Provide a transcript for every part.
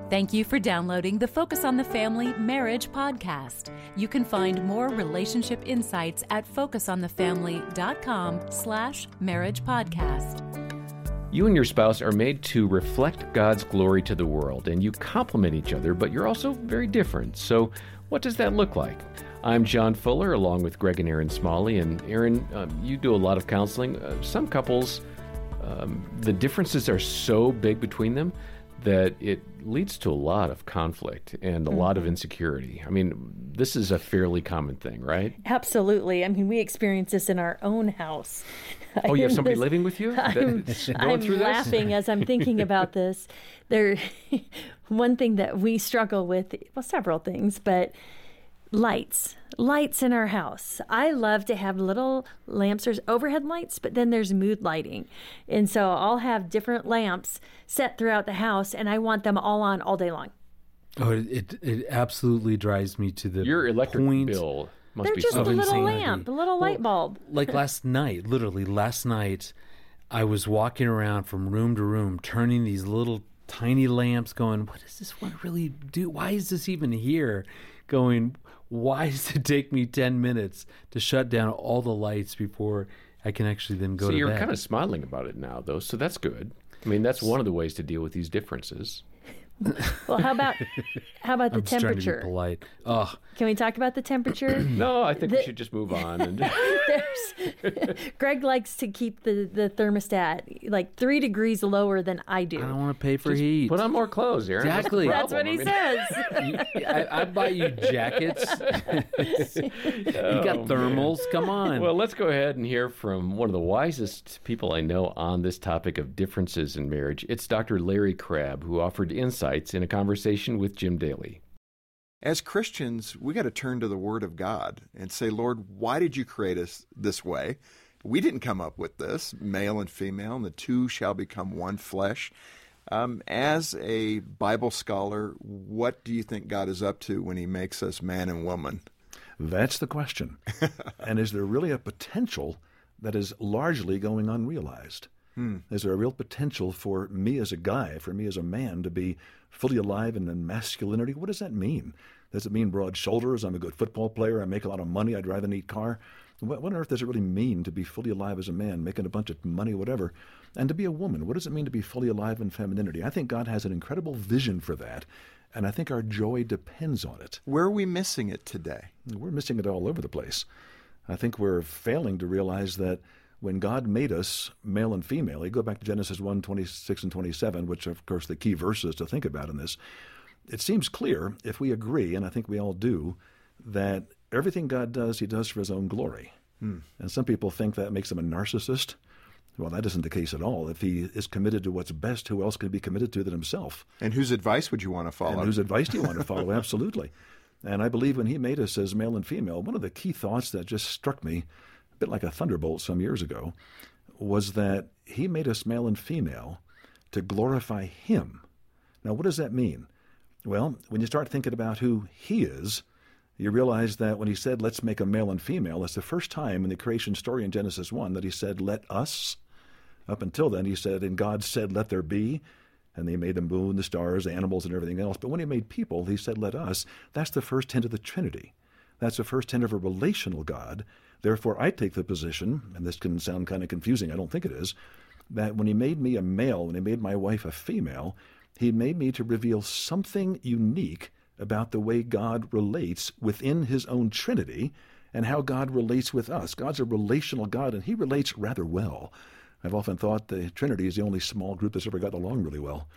Thank you for downloading the Focus on the Family Marriage podcast. You can find more relationship insights at focusonthefamily.com/marriage podcast. You and your spouse are made to reflect God's glory to the world, and you complement each other, but you're also very different. So what does that look like? I'm John Fuller, along with Greg and Erin Smalley. And Erin, you do a lot of counseling. Some couples, the differences are so big between them that it leads to a lot of conflict and a lot of insecurity. I mean, this is a fairly common thing, right? Absolutely. I mean, we experience this in our own house. Oh, you have somebody living with you? I'm laughing as I'm thinking about this. One thing that we struggle with, well, several things, but lights in our house. I love to have little lamps. There's overhead lights, but then there's mood lighting. And so I'll have different lamps set throughout the house, and I want them all on all day long. Oh, it absolutely drives me to the Your electric point. bill must They're be just a so little insanity. lamp, a little light bulb. Like last night, I was walking around from room to room, turning these little tiny lamps, going, what does this one really do? Why is this even here? Going, why does it take me 10 minutes to shut down all the lights before I can actually then go to bed? So you're kind of smiling about it now, though, so that's good. I mean, that's one of the ways to deal with these differences. Well, how about the I'm just trying temperature? to be polite. Oh, Can we talk about the temperature? No, I think we should just move on. And Greg likes to keep the thermostat like 3 degrees lower than I do. I don't want to pay for heat. put on more clothes, Erin. Exactly. That's what he says. I buy you jackets. You got thermals. Come on. Well, let's go ahead and hear from one of the wisest people I know on this topic of differences in marriage. It's Dr. Larry Crabb, who offered insights in a conversation with Jim Daly. As Christians, we got to turn to the Word of God and say, Lord, why did you create us this way? We didn't come up with this, male and female, and the two shall become one flesh. As a Bible scholar, what do you think God is up to when he makes us man and woman? That's the question. And is there really a potential that is largely going unrealized? Is there a real potential for me as a guy, for me as a man, to be fully alive in masculinity? What does that mean? Does it mean broad shoulders? I'm a good football player. I make a lot of money. I drive a neat car. What on earth does it really mean to be fully alive as a man, making a bunch of money, whatever? And to be a woman, what does it mean to be fully alive in femininity? I think God has an incredible vision for that, and I think our joy depends on it. Where are we missing it today? We're missing it all over the place. I think we're failing to realize that when God made us male and female, you go back to Genesis 1:26 and 27, which are, of course, the key verses to think about in this. It seems clear, if we agree, and I think we all do, that everything God does, he does for his own glory. And some people think that makes him a narcissist. Well, that isn't the case at all. If he is committed to what's best, who else can be committed to than himself? And whose advice would you want to follow? And whose advice do you want to follow? Absolutely. And I believe when he made us as male and female, one of the key thoughts that just struck me, a bit like a thunderbolt some years ago, was that he made us male and female to glorify him. Now, what does that mean? Well, when you start thinking about who he is, you realize that when he said, let's make a male and female, that's the first time in the creation story in Genesis 1 that he said, let us. Up until then, he said, and God said, let there be. And he made the moon, the stars, the animals, and everything else. But when he made people, he said, let us. That's the first hint of the Trinity. That's the first hint of a relational God. Therefore, I take the position, and this can sound kind of confusing, I don't think it is, that when he made me a male, when he made my wife a female, he made me to reveal something unique about the way God relates within his own Trinity and how God relates with us. God's a relational God, and he relates rather well. I've often thought the Trinity is the only small group that's ever gotten along really well.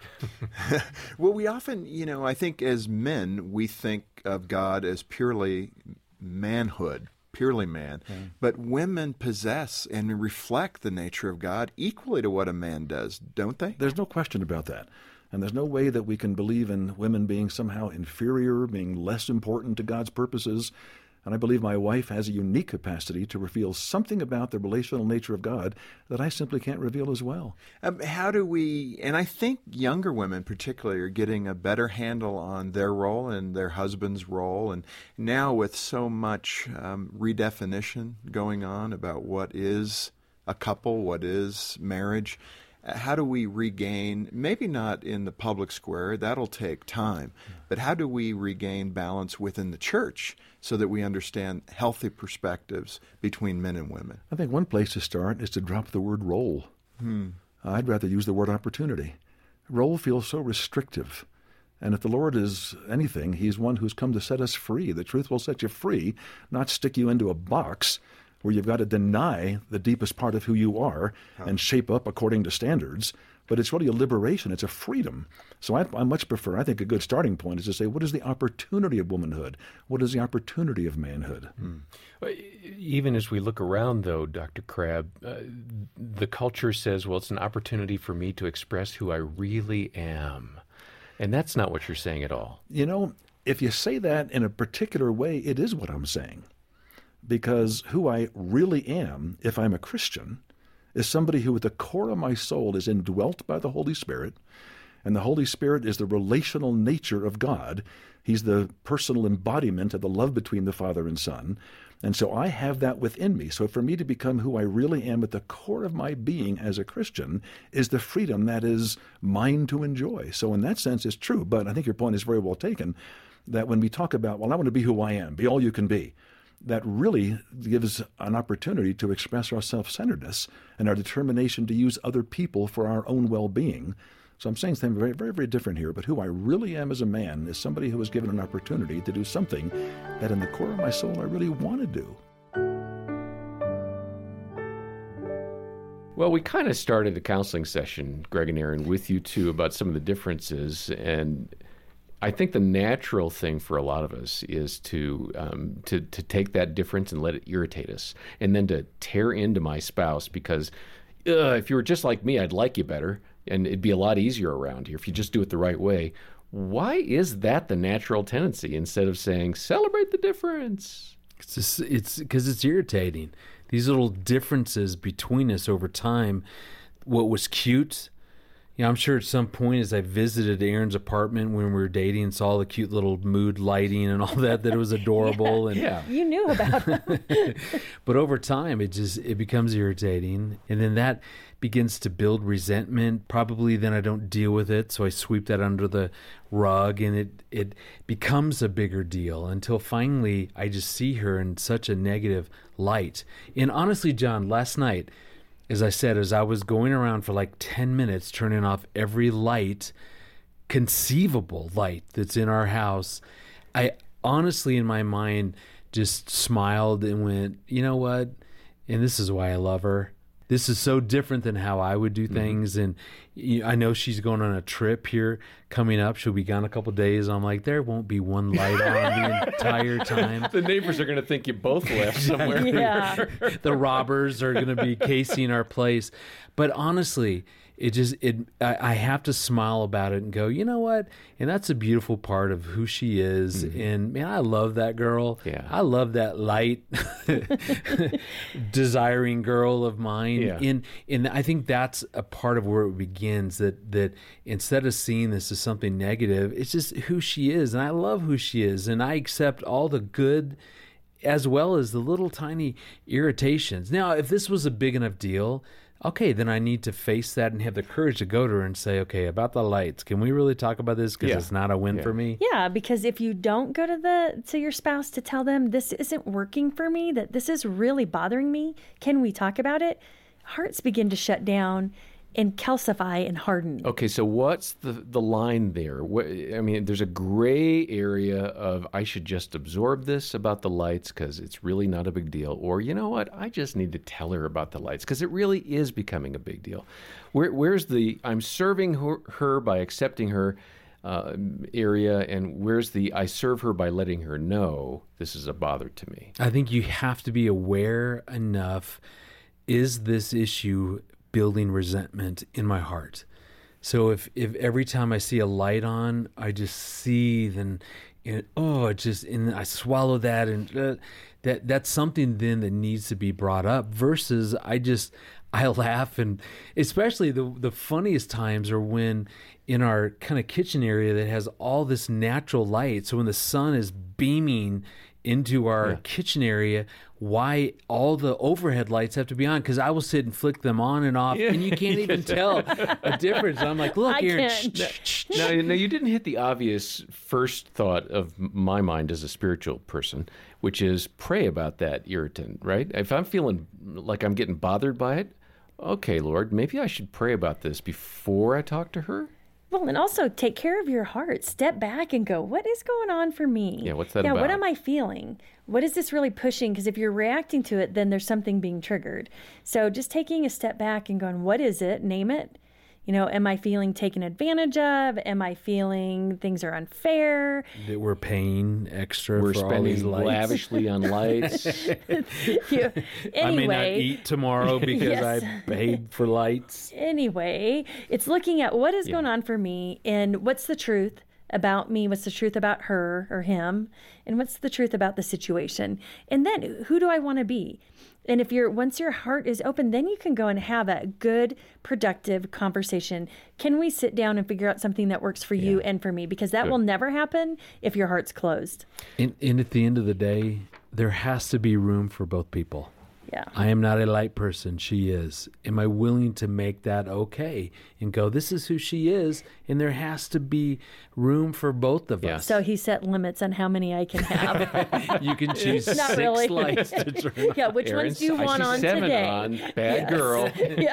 Well, we often, I think as men, we think of God as purely manhood, purely man. But women possess and reflect the nature of God equally to what a man does, don't they? There's no question about that. And there's no way that we can believe in women being somehow inferior, being less important to God's purposes. And I believe my wife has a unique capacity to reveal something about the relational nature of God that I simply can't reveal as well. How do we, and I think younger women particularly are getting a better handle on their role and their husband's role. And now with so much redefinition going on about what is a couple, what is marriage, How do we regain, maybe not in the public square, that'll take time, but how do we regain balance within the church so that we understand healthy perspectives between men and women? I think one place to start is to drop the word role. I'd rather use the word opportunity. Role feels so restrictive. And if the Lord is anything, he's one who's come to set us free. The truth will set you free, not stick you into a box where you've got to deny the deepest part of who you are and shape up according to standards. But it's really a liberation. It's a freedom. So I much prefer, I think a good starting point is to say, what is the opportunity of womanhood? What is the opportunity of manhood? Even as we look around, though, Dr. Crabb, the culture says, well, it's an opportunity for me to express who I really am. And that's not what you're saying at all. You know, if you say that in a particular way, it is what I'm saying. Because who I really am, if I'm a Christian, is somebody who at the core of my soul is indwelt by the Holy Spirit, and the Holy Spirit is the relational nature of God. He's the personal embodiment of the love between the Father and Son. And so I have that within me. So for me to become who I really am at the core of my being as a Christian is the freedom that is mine to enjoy. So in that sense, it's true. But I think your point is very well taken, that when we talk about, well, I want to be who I am, be all you can be, that really gives an opportunity to express our self-centeredness and our determination to use other people for our own well-being. So I'm saying something very, very, very different here, but who I really am as a man is somebody who was given an opportunity to do something that in the core of my soul I really want to do. Well, we kind of started the counseling session, Greg and Erin, with you two about some of the differences, and I think the natural thing for a lot of us is to take that difference and let it irritate us, and then to tear into my spouse because if you were just like me, I'd like you better, and it'd be a lot easier around here if you just do it the right way. Why is that the natural tendency instead of saying, celebrate the difference? It's because it's irritating. These little differences between us over time, what was cute, I'm sure at some point as I visited Erin's apartment when we were dating and saw the cute little mood lighting and all that it was adorable. Yeah. You knew about it. But over time, it becomes irritating. And then that begins to build resentment. Probably then I don't deal with it, so I sweep that under the rug, and it becomes a bigger deal until finally I just see her in such a negative light. And honestly, John, last night, as I said, as I was going around for like 10 minutes, turning off every light, conceivable light that's in our house, I honestly, in my mind, just smiled and went, you know what? And this is why I love her. This is so different than how I would do things. And I know she's going on a trip here coming up. She'll be gone a couple of days. I'm like, there won't be one light on the entire time. The neighbors are going to think you both left somewhere. Yeah. The robbers are going to be casing our place. But honestly, I have to smile about it and go, you know what? And that's a beautiful part of who she is. And man, I love that girl. Yeah. I love that light, desiring girl of mine. Yeah. And I think that's a part of where it begins, that instead of seeing this as something negative, it's just who she is. And I love who she is. And I accept all the good as well as the little tiny irritations. Now, if this was a big enough deal, okay, then I need to face that and have the courage to go to her and say, okay, about the lights, can we really talk about this? Because it's not a win for me. Yeah, because if you don't go to your spouse to tell them this isn't working for me, that this is really bothering me, can we talk about it? Hearts begin to shut down and calcify and harden. Okay, so what's the line there? There's a gray area of I should just absorb this about the lights because it's really not a big deal. Or, you know what, I just need to tell her about the lights because it really is becoming a big deal. Where's the I'm serving her by accepting her area, and where's the I serve her by letting her know this is a bother to me? I think you have to be aware enough, is this issue building resentment in my heart? So if every time I see a light on, I just seethe and I swallow that, and that's something then that needs to be brought up, versus I laugh. And especially the funniest times are when in our kind of kitchen area that has all this natural light. So when the sun is beaming into our kitchen area, why all the overhead lights have to be on, because I will sit and flick them on and off, and you can't even tell a difference. I'm like, look, Aaron. Now, you didn't hit the obvious first thought of my mind as a spiritual person, which is pray about that irritant, right? If I'm feeling like I'm getting bothered by it, okay, Lord, maybe I should pray about this before I talk to her. Well, and also take care of your heart. Step back and go, what is going on for me? Yeah, what's that about? What am I feeling? What is this really pushing? Because if you're reacting to it, then there's something being triggered. So just taking a step back and going, what is it? Name it. Am I feeling taken advantage of? Am I feeling things are unfair? That we're paying extra We're for all these spending lights. lavishly on lights. Anyway, I may not eat tomorrow because Yes. I paid for lights. Anyway, it's looking at what is going on for me and what's the truth about me, what's the truth about her or him, and what's the truth about the situation. And then who do I want to be? And once your heart is open, then you can go and have a good, productive conversation. Can we sit down and figure out something that works for you and for me? Because that will never happen if your heart's closed. And at the end of the day, there has to be room for both people. Yeah. I am not a light person. She is. Am I willing to make that okay and go, this is who she is, and there has to be room for both of us. So he set limits on how many I can have. You can choose Not 6 really. lights to turn on. Yeah, which Aaron, ones do you I want see on 7 today? on. Bad girl.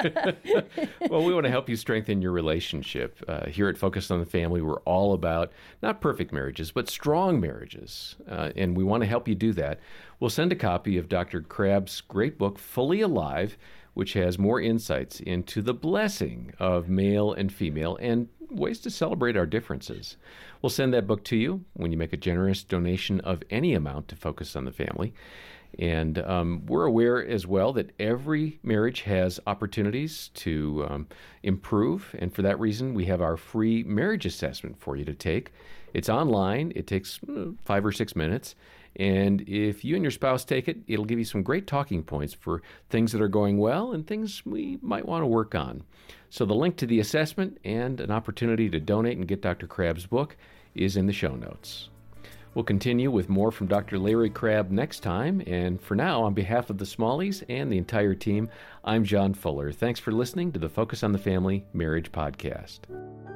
Well, we want to help you strengthen your relationship. Here at Focus on the Family, we're all about not perfect marriages, but strong marriages. And we want to help you do that. We'll send a copy of Dr. Crabb's great book, Fully Alive, which has more insights into the blessing of male and female and ways to celebrate our differences. We'll send that book to you when you make a generous donation of any amount to Focus on the Family. And we're aware as well that every marriage has opportunities to improve. And for that reason, we have our free marriage assessment for you to take. It's online. It takes 5 or 6 minutes. And if you and your spouse take it, it'll give you some great talking points for things that are going well and things we might want to work on. So the link to the assessment and an opportunity to donate and get Dr. Crabb's book is in the show notes. We'll continue with more from Dr. Larry Crabb next time. And for now, on behalf of the Smalleys and the entire team, I'm John Fuller. Thanks for listening to the Focus on the Family Marriage Podcast.